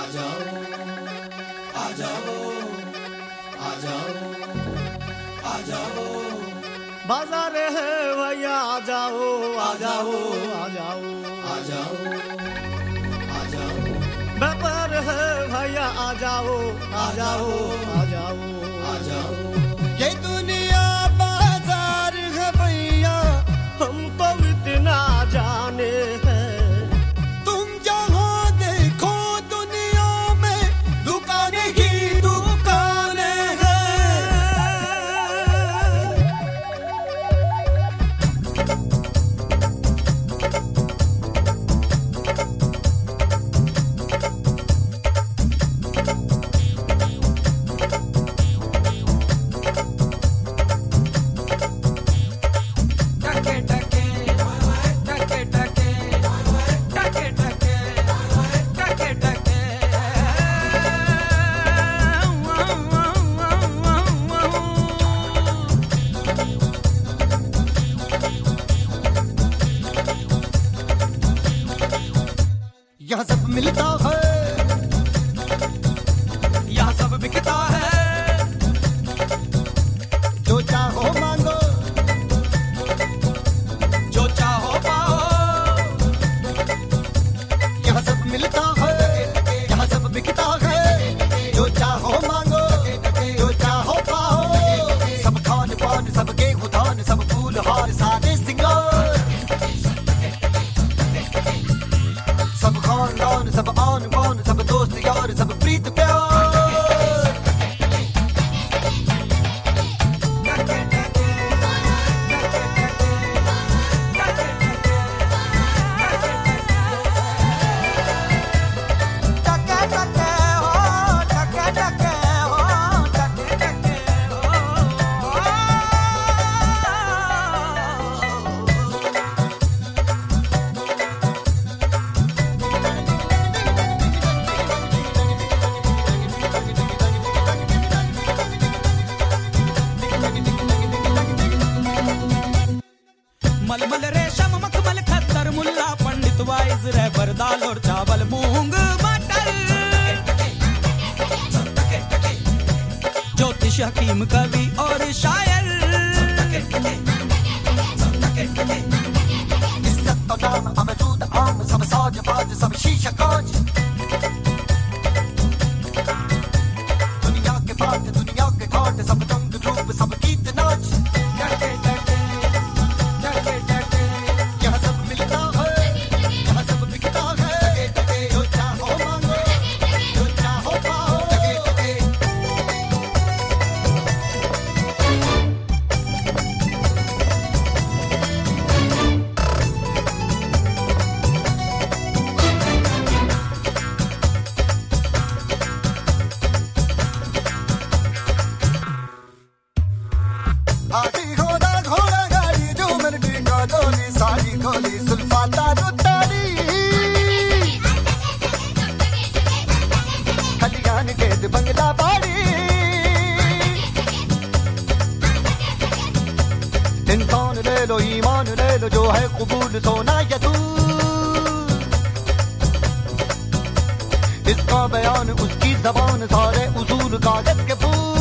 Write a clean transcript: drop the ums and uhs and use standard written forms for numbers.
जाओ आ जाओ आ जाओ आ जाओ बाजार है भैया आ जाओ आ जाओ आ जाओ आ जाओ आ जाओ व्यापार है भैया आ जाओ आ जाओ आ जाओ आ जाओ ये दुनिया बाजार है भैया हम तो इतना जाने हैं तुम जहाँ देखो दुनिया में दुकानें ही दुकानें हैं यहाँ सब मिलता है, यहाँ सब बिकता है, जो चाहो मांगो, जो चाहो पाओ। यहाँ सब मिलता है, यहाँ सब बिकता है, जो चाहो मांगो, जो चाहो पाओ। सब खान पान, सब गेहूं धान, सब फूल हार, सादे सिंगार, सब खानदान, सब आन बान, सब दोस्त यार, सब प्रीत प्यार। मलमल रेशम मखमल खद्दर मुल्ला पंडित वाइज रहबर दाल और चावल मूंग मटर ज्योतिष हकीम कवि और शायर इज्जत तो नाम अमरूद आम सब साज बाज सब शीशा कांच दुनिया के बात दुनिया के घाट सब रंग रूप सब गीत नाच यहाँ सब मिलता है यहाँ सब बिकता है जो चाहो मांगो जो चाहो पाओ हाथी घोड़ा घोड़ा गाड़ी झूमर टीका डोली साड़ी खोली सुल्फाता रुतारी खलियान कैद बंगला बाड़ी इंसान ले लो ईमान ले लो जो है कबूल सोना या तू इसका बयान उसकी जबान सारे उसूल कागज के फूल